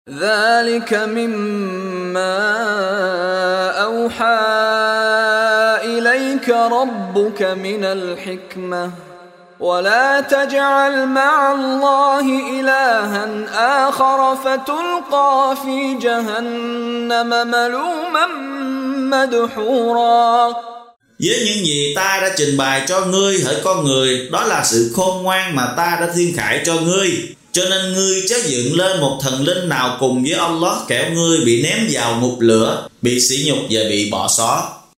ذلك مما أوحى إليك ربك من الحكمة ولا تجعل مع الله إلها آخر فتلقى في جهنم ملوما مدحورا. Với những gì ta đã trình bày cho ngươi hỡi con người, đó là sự khôn ngoan mà ta đã thiên khải cho ngươi. Cho nên ngươi chớ dựng lên một thần linh nào cùng với Allah, kẻo ngươi bị ném vào ngục lửa, bị sỉ nhục và bị bỏ xó.